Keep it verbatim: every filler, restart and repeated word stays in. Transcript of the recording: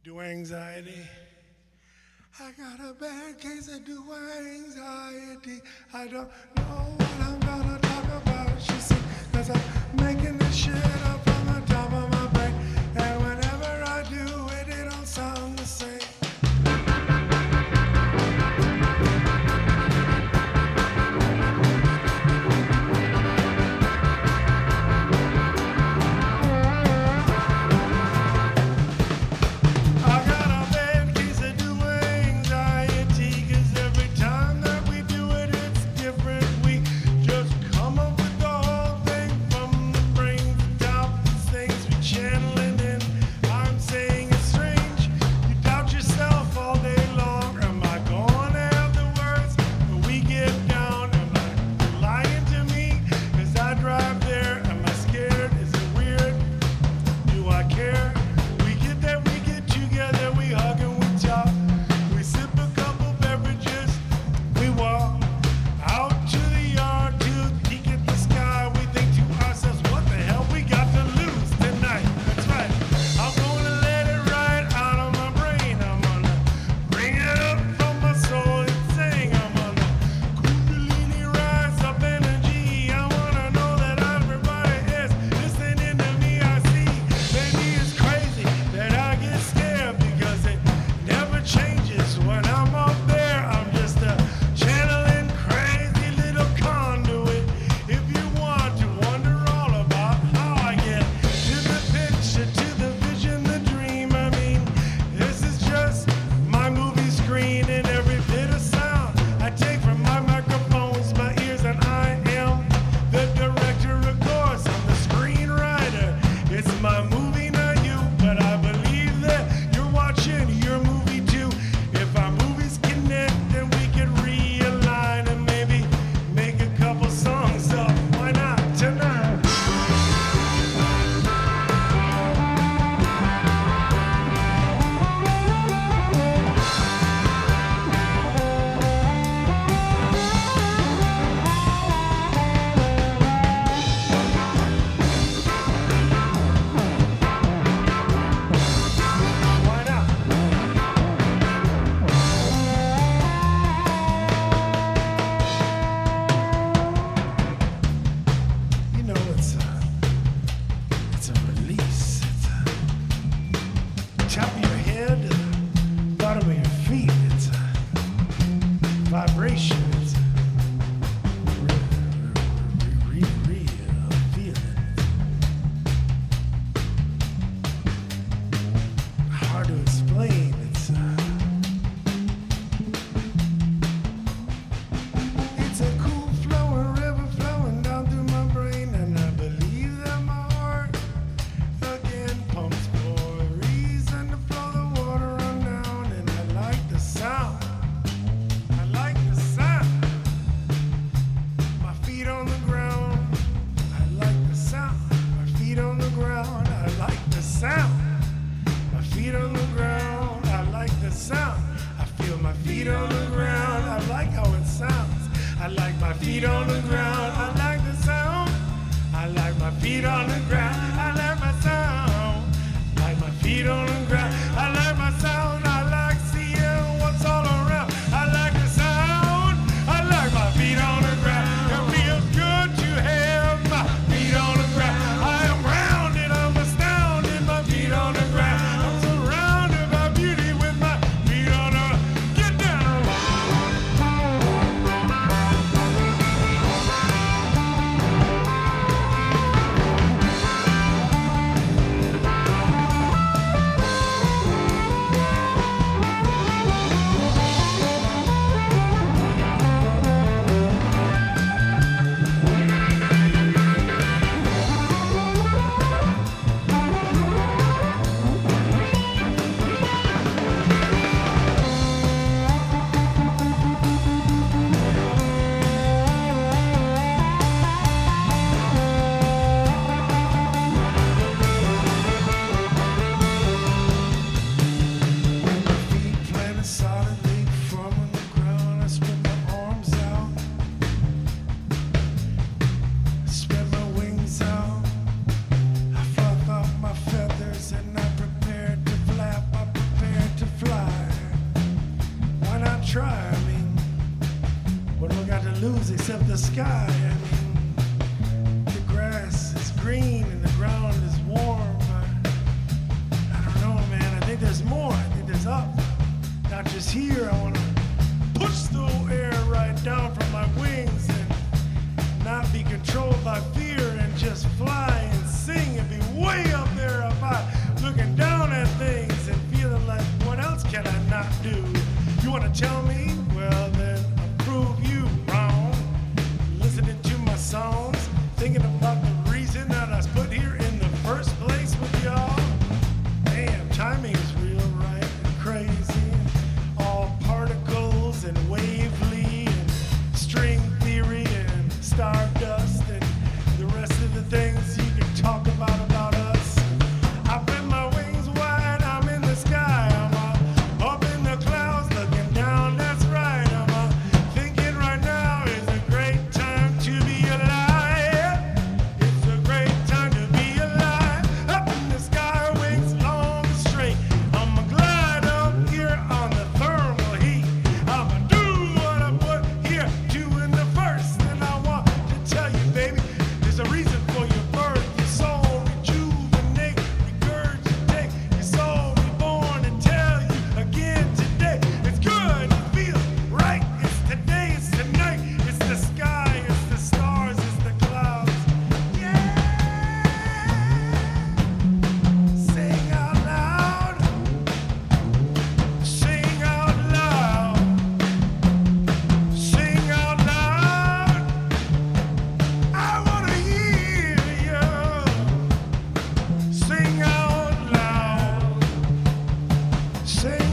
Do anxiety. I got a bad case of do anxiety. I don't know what I'm gonna talk about. She said, cause I'm making this shit up on the top of my brain. And whenever I do it, it don't sound the same. try. I mean, what do I got to lose except the sky? I mean, the grass is green and the ground is warm. But I don't know, man. I think there's more. I think there's up. Not just here. I want to push the air right down from my wings and not be controlled by fear and just fly and sing and be way up there up high, looking down at things and feeling like, what else can I not do? You want to tell me? Well, then I'll prove you wrong. Listening to my songs, thinking about the reason that I was put here in the first place with y'all. Damn, timing is real right and crazy. All particles and wavely and string theory and stardust and the rest of the things you can talk about about us. I spread my wings wide, I'm in the sky. I'm uh, up in the clouds looking down, that's right. I'm uh, thinking right now is a great time to be alive. It's a great time to be alive. Up in the sky, wings long and straight. I'ma glide up here on the thermal heat. I'ma do what I put here, doing the first. And I want to tell you, baby, there's a reason for your birth. Your soul rejuvenate, regurgitate. Your soul reborn and tell you again today. It's good, it feels right. It's today, it's tonight. It's the sky, it's the stars, it's the clouds. Yeah! Sing out loud. Sing out loud. Sing out loud. I wanna hear you. Sing out loud. Sing